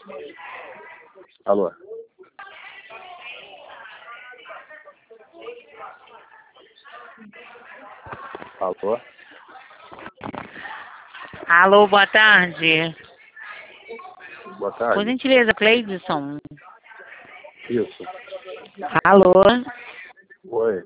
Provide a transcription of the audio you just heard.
Alô? Alô? Alô, boa tarde. Boa Por tarde. gentileza, Cleidson. Isso. Alô? Oi.